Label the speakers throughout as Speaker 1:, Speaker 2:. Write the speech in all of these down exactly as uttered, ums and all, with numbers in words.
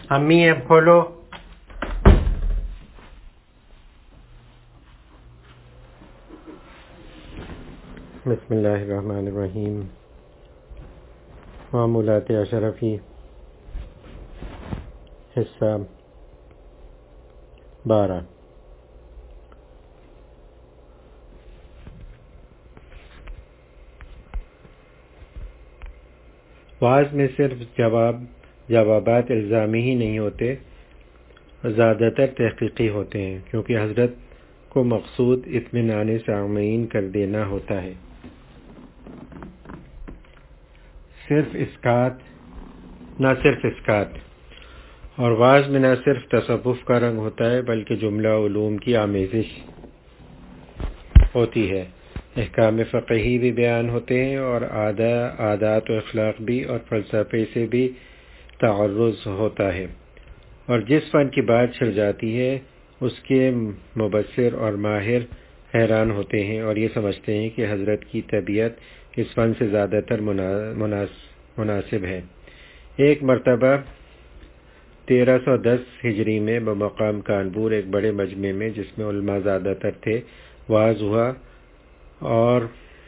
Speaker 1: امی اب کھولو. بسم اللہ الرحمن الرحیم. معمولات اشرفی حصہ بارہ. وعظ میں صرف جواب جوابات الزامی ہی نہیں ہوتے، زیادہ تر تحقیقی ہوتے ہیں، کیونکہ حضرت کو مقصود اطمینان سامعین کر دینا ہوتا ہے. صرف اسکات نہ صرف اسکات اور وعظ میں نہ صرف تصوف کا رنگ ہوتا ہے بلکہ جملہ علوم کی آمیزش ہوتی ہے. احکام فقہی بھی بیان ہوتے ہیں اور عادات و اخلاق بھی، اور فلسفے سے بھی تعرض ہوتا ہے. اور جس فن کی بات چھڑ جاتی ہے اس کے مبصر اور ماہر حیران ہوتے ہیں اور یہ سمجھتے ہیں کہ حضرت کی طبیعت اس فن سے زیادہ تر مناسب ہے. ایک مرتبہ تیرہ سو دس ہجری میں بمقام کانپور ایک بڑے مجمع میں، جس میں علماء زیادہ تر تھے، وعظ ہوا اور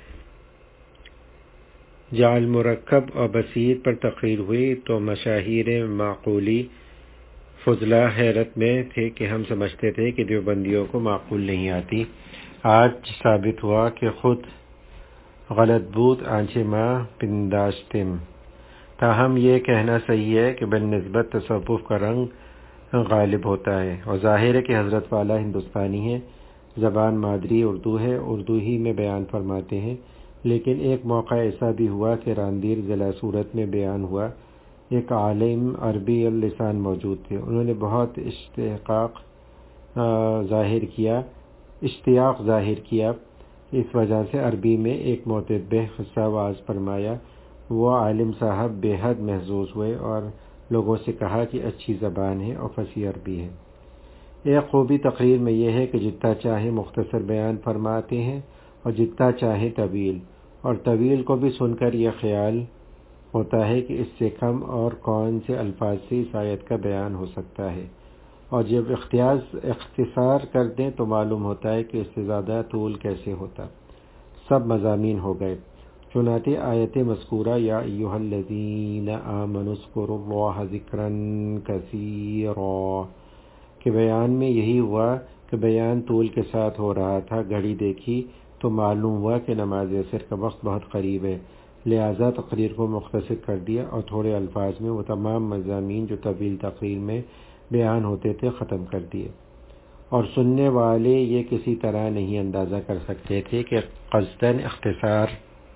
Speaker 1: جعل مرکب اور بسیط پر تقریر ہوئی تو مشاہیر معقولی فضلہ حیرت میں تھے کہ ہم سمجھتے تھے کہ دیوبندیوں کو معقول نہیں آتی. آج ثابت ہوا کہ خود غلط بود آنچہ ماں پنداشتم. تاہم یہ کہنا صحیح ہے کہ بالنسبت تصوف کا رنگ غالب ہوتا ہے، اور ظاہر ہے کہ حضرت والا ہندوستانی ہے، زبان مادری اردو ہے، اردو ہی میں بیان فرماتے ہیں. لیکن ایک موقع ایسا بھی ہوا کہ راندیر ضلع صورت میں بیان ہوا. ایک عالم عربی اللسان موجود تھے، انہوں نے بہت اشتیاق ظاہر کیا اشتیاق ظاہر کیا اس وجہ سے عربی میں ایک معتبر قصہ واعظ فرمایا. وہ عالم صاحب بے حد محظوظ ہوئے اور لوگوں سے کہا کہ اچھی زبان ہے اور فصیح عربی ہے. ایک خوبی تقریر میں یہ ہے کہ جتنا چاہے مختصر بیان فرماتے ہیں اور جتنا چاہے طویل، اور طویل کو بھی سن کر یہ خیال ہوتا ہے کہ اس سے کم اور کون سے الفاظ سے اس آیت کا بیان ہو سکتا ہے، اور جب اختصار کر دیں تو معلوم ہوتا ہے کہ اس سے زیادہ طول کیسے ہوتا. سب مضامین ہو گئے. چنانچہ آیت مذکورہ یا ایھا الذین آمنوا اذکروا اللہ ذکرا کثیرا کے بیان میں یہی ہوا کہ بیان طول کے ساتھ ہو رہا تھا. گھڑی دیکھی تو معلوم ہوا کہ نماز عصر کا وقت بہت قریب ہے، لہذا تقریر کو مختصر کر دیا اور تھوڑے الفاظ میں وہ تمام مضامین جو طویل تقریر میں بیان ہوتے تھے ختم کر دیے. اور سننے والے یہ کسی طرح نہیں اندازہ کر سکتے تھے کہ قصداً اختصار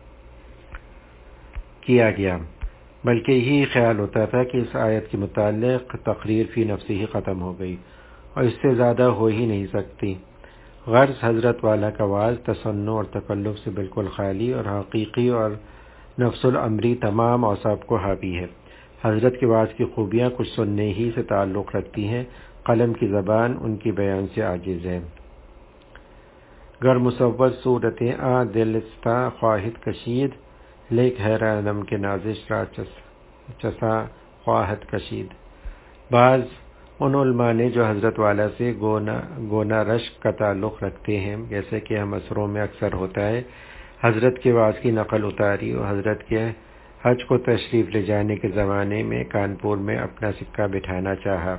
Speaker 1: کیا گیا، بلکہ یہی خیال ہوتا تھا کہ اس آیت کے متعلق تقریر فی نفسی ہی ختم ہو گئی اور اس سے زیادہ ہو ہی نہیں سکتی. غرض حضرت والا کا وعظ تصنع اور تکلف سے بالکل خالی اور حقیقی اور نفس الامری تمام اوصاف کو حاوی ہے. حضرت کے وعظ کی خوبیاں کچھ سننے ہی سے تعلق رکھتی ہیں، قلم کی زبان ان کی بیان سے عاجز ہے. گر مصور صورتیں آ دلستاں خواہد کشید، لیک حیرانم کے نازش را چسا خواہد کشید. بعض ان علماء نے جو حضرت والا سے گونا گونا رشک کا تعلق رکھتے ہیں، جیسے کہ ہم اثروں میں اکثر ہوتا ہے، حضرت کے وعظ کی نقل اتاری اور حضرت کے حج کو تشریف لے جانے کے زمانے میں کانپور میں اپنا سکہ بٹھانا چاہا.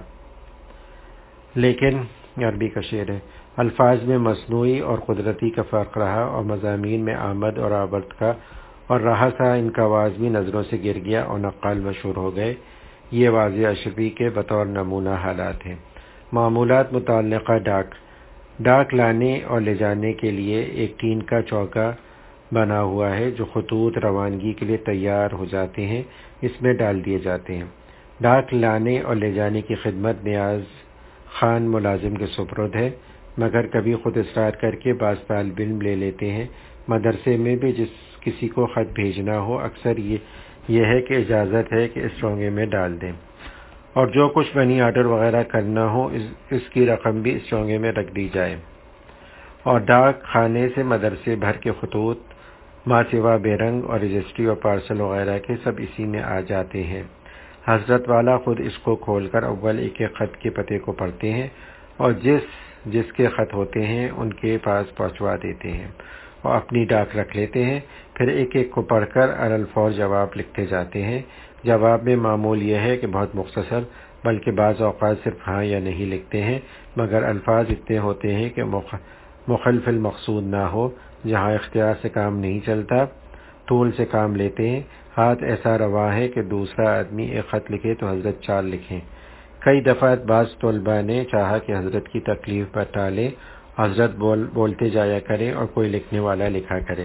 Speaker 1: لیکن عربی کا شعر ہے، الفاظ میں مصنوعی اور قدرتی کا فرق رہا اور مضامین میں آمد اور آورد کا، اور رہا سا ان کا وعظ بھی نظروں سے گر گیا اور نقال مشہور ہو گئے. یہ واضح اشرفی کے بطور نمونہ حالات ہیں. معمولات متعلقہ ڈاک ڈاک لانے اور لے جانے کے لیے ایک ٹین کا چوکا بنا ہوا ہے جو خطوط روانگی کے لیے تیار ہو جاتے ہیں، اس میں ڈال دیے جاتے ہیں. ڈاک لانے اور لے جانے کی خدمت نیاز خان ملازم کے سپرد ہے، مگر کبھی خود اصرار کر کے بعض طالب علم لے لیتے ہیں. مدرسے میں بھی جس کسی کو خط بھیجنا ہو اکثر یہ یہ ہے کہ اجازت ہے کہ اس چونگے میں ڈال دیں، اور جو کچھ منی آرڈر وغیرہ کرنا ہو اس, اس کی رقم بھی اس چونگے میں رکھ دی جائے. اور ڈاک خانے سے مدرسے بھر کے خطوط ماں سوا بے رنگ اور رجسٹری اور پارسل وغیرہ کے سب اسی میں آ جاتے ہیں. حضرت والا خود اس کو کھول کر اول ایک ایک خط کے پتے کو پڑھتے ہیں اور جس جس کے خط ہوتے ہیں ان کے پاس پہنچوا دیتے ہیں اور اپنی ڈاک رکھ لیتے ہیں. پھر ایک ایک کو پڑھ کر علی الفور جواب لکھتے جاتے ہیں. جواب میں معمول یہ ہے کہ بہت مختصر، بلکہ بعض اوقات صرف ہاں یا نہیں لکھتے ہیں، مگر الفاظ اتنے ہوتے ہیں کہ مخلف المقصود نہ ہو. جہاں اختیار سے کام نہیں چلتا طول سے کام لیتے ہیں. ہاتھ ایسا روا ہے کہ دوسرا آدمی ایک خط لکھے تو حضرت چار لکھیں. کئی دفعہ بعض طلباء نے چاہا کہ حضرت کی تکلیف پر ٹالے، حضرت بول بولتے جایا کریں اور کوئی لکھنے والا لکھا کرے،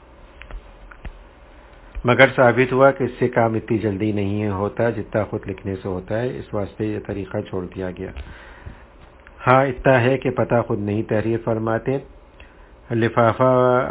Speaker 1: مگر ثابت ہوا کہ اس سے کام اتنی جلدی نہیں ہوتا جتنا خود لکھنے سے ہوتا ہے. اس واسطے یہ طریقہ چھوڑ دیا گیا. ہاں اتنا ہے کہ پتہ خود نہیں تحریر فرماتے. لفافہ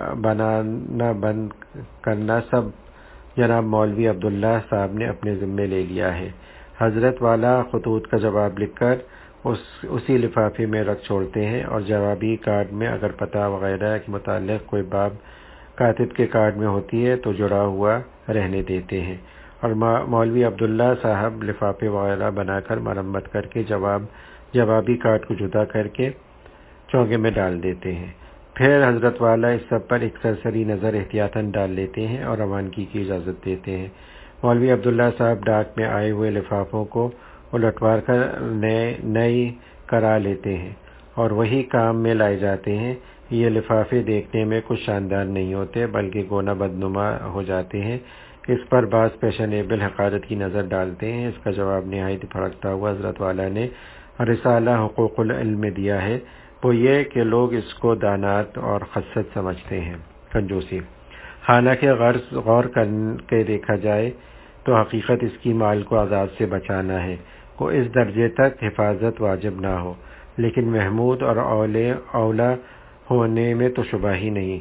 Speaker 1: بنانا بند کرنا سب جناب مولوی عبداللہ صاحب نے اپنے ذمے لے لیا ہے. حضرت والا خطوط کا جواب لکھ کر اس اسی لفافے میں رکھ چھوڑتے ہیں اور جوابی کارڈ میں اگر پتہ وغیرہ کے متعلق کوئی باب کاتب کے کارڈ میں ہوتی ہے تو جڑا ہوا رہنے دیتے ہیں، اور مولوی عبداللہ صاحب لفافے وغیرہ بنا کر مرمت کر کے جواب جوابی کارڈ کو جدا کر کے چوکے میں ڈال دیتے ہیں. پھر حضرت والا اس سب پر ایک سرسری نظر احتیاطاً ڈال لیتے ہیں اور روانگی کی اجازت دیتے ہیں. مولوی عبداللہ صاحب ڈاک میں آئے ہوئے لفافوں کو الٹوار کر نئے نئی کرا لیتے ہیں اور وہی کام میں لائے جاتے ہیں. یہ لفافے دیکھنے میں کچھ شاندار نہیں ہوتے بلکہ گونا بدنما ہو جاتے ہیں. اس پر بعض پیشنیبل حقارت کی نظر ڈالتے ہیں. اس کا جواب نہایت پھڑکتا ہوا حضرت والا نے رسالہ حقوق العلم میں دیا ہے. وہ یہ کہ لوگ اس کو دانات اور خست سمجھتے ہیں، کنجوسی. حالانکہ غرض غور کر کے دیکھا جائے تو حقیقت اس کی مال کو عذاب سے بچانا ہے. کو اس درجے تک حفاظت واجب نہ ہو، لیکن محمود اور اولا ہونے میں تو شبہ ہی نہیں.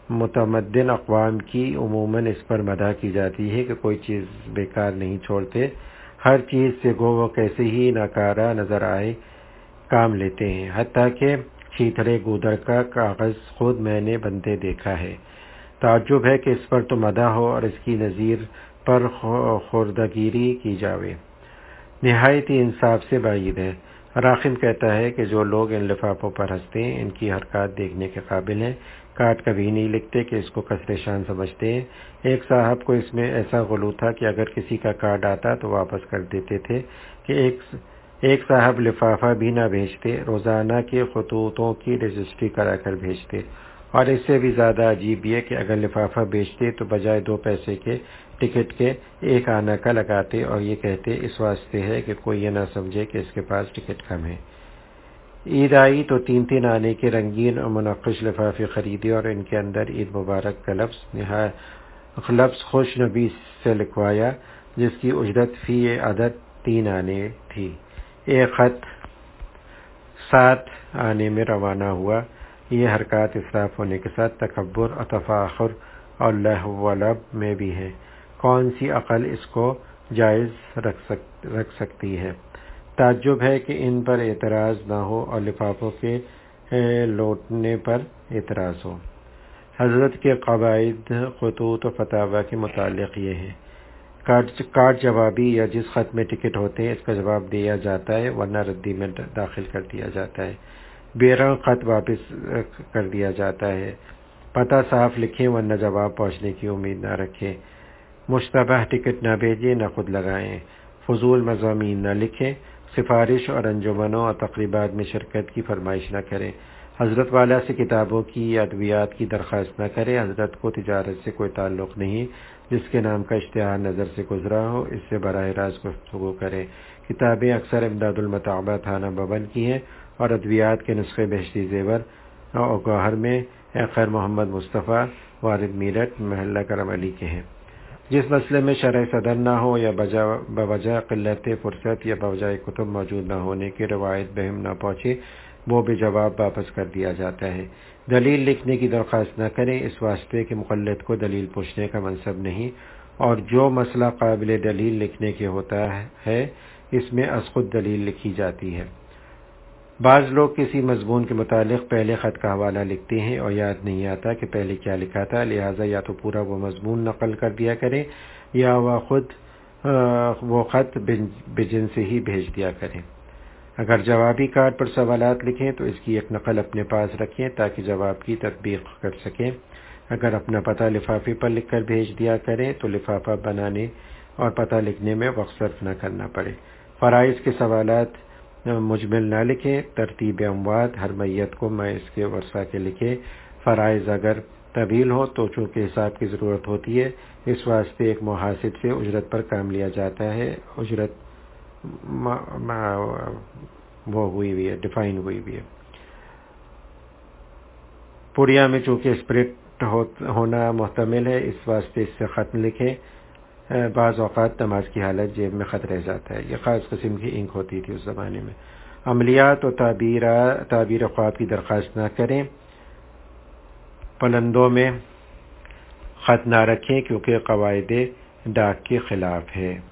Speaker 1: متمدن اقوام کی عموماً اس پر مدح کی جاتی ہے کہ کوئی چیز بیکار نہیں چھوڑتے، ہر چیز سے گو وہ کیسے ہی ناکارہ نظر آئے کام لیتے ہیں. حتیٰ کہ چیتھڑے گودر کا کاغذ خود میں نے بنتے دیکھا ہے. تعجب ہے کہ اس پر تو مدح ہو اور اس کی نظیر پر خوردگیری کی جاوے. نہایت ہی انصاف سے بعید ہے. راقم کہتا ہے کہ جو لوگ ان لفافوں پر ہنستے ہیں ان کی حرکات دیکھنے کے قابل ہیں. کارڈ کبھی نہیں لکھتے کہ اس کو کسر شان سمجھتے ہیں. ایک صاحب کو اس میں ایسا غلو تھا کہ اگر کسی کا کارڈ آتا تو واپس کر دیتے تھے کہ ایک ایک صاحب لفافہ بھی نہ بھیجتے، روزانہ کے خطوطوں کی رجسٹری کرا کر بھیجتے. اور اس سے بھی زیادہ عجیب یہ کہ اگر لفافہ بیچتے تو بجائے دو پیسے کے ٹکٹ کے ایک آنا کا لگاتے اور یہ کہتے اس واسطے ہے کہ کوئی یہ نہ سمجھے کہ اس کے پاس ٹکٹ کم ہے. عید آئی تو تین تین آنے کے رنگین اور منقش لفافے خریدے اور ان کے اندر عید مبارک کا لفظ نہایت لفظ خوش نبی سے لکھوایا، جس کی اجرت فی عدد تین آنے تھی. ایک خط سات آنے میں روانہ ہوا. یہ حرکات اسراف ہونے کے ساتھ تکبر اور تفاخر اور لہو و لعب میں بھی ہے. کون سی عقل اس کو جائز رکھ سک رکھ سکتی ہے؟ تعجب ہے کہ ان پر اعتراض نہ ہو اور لفافوں کے لوٹنے پر اعتراض ہو. حضرت کے قواعد خطوط و فتاوی کے متعلق یہ ہے: کارڈ جوابی یا جس خط میں ٹکٹ ہوتے ہیں اس کا جواب دیا جاتا ہے ورنہ ردی میں داخل کر دیا جاتا ہے. بے رنگ خط واپس کر دیا جاتا ہے. پتہ صاف لکھیں ورنہ جواب پہنچنے کی امید نہ رکھیں. مشتبہ ٹکٹ نہ بھیجیں نہ خود لگائیں. فضول مضامین نہ لکھیں. سفارش اور انجمنوں اور تقریبات میں شرکت کی فرمائش نہ کریں. حضرت والا سے کتابوں کی یا ادویات کی درخواست نہ کریں. حضرت کو تجارت سے کوئی تعلق نہیں. جس کے نام کا اشتہار نظر سے گزرا ہو اس سے براہ راست گفتگو کریں. کتابیں اکثر امداد المطالبہ تھانہ ببن کی ہیں اور ادویات کے نسخے بہشتی زیور اور گوہر میں خیر محمد مصطفیٰ وارد میرٹھ محلہ کرم علی کے ہیں. جس مسئلے میں شرح صدر نہ ہو یا بوجہ قلت فرصت یا بوجہ کتب موجود نہ ہونے کی روایت بہم نہ پہنچے وہ بھی جواب واپس کر دیا جاتا ہے. دلیل لکھنے کی درخواست نہ کریں اس واسطے کہ مقلد کو دلیل پوچھنے کا منصب نہیں، اور جو مسئلہ قابل دلیل لکھنے کے ہوتا ہے اس میں از خود دلیل لکھی جاتی ہے. بعض لوگ کسی مضمون کے متعلق پہلے خط کا حوالہ لکھتے ہیں اور یاد نہیں آتا کہ پہلے کیا لکھا تھا، لہٰذا یا تو پورا وہ مضمون نقل کر دیا کریں یا وہ خود وہ خط بجن سے ہی بھیج دیا کریں۔ اگر جوابی کارڈ پر سوالات لکھیں تو اس کی ایک نقل اپنے پاس رکھیں تاکہ جواب کی تطبیق کر سکیں۔ اگر اپنا پتہ لفافے پر لکھ کر بھیج دیا کریں تو لفافہ بنانے اور پتہ لکھنے میں وقت صرف نہ کرنا پڑے۔ فرائض کے سوالات مجمل نہ لکھیں۔ ترتیب اموات، ہر میت کو میں اس کے ورثہ کے لکھیں۔ فرائض اگر طویل ہو تو چونکہ حساب کی ضرورت ہوتی ہے، اس واسطے ایک محاسب سے اجرت پر کام لیا جاتا ہے۔ اجرت ما ما وہ ہوئی ہوئی ہے ڈیفائن ہوئی ہوئی ہے۔ پڑیا میں چونکہ اسپرٹ ہونا محتمل ہے، اس واسطے اس سے خط لکھیں۔ بعض اوقات نماز کی حالت جیب میں خط رہ جاتا ہے۔ یہ خاص قسم کی انک ہوتی تھی اس زمانے میں۔ عملیات و تعبیر خواب کی درخواست نہ کریں۔ پلندوں میں خط نہ رکھیں کیونکہ قواعد ڈاک کے خلاف ہے۔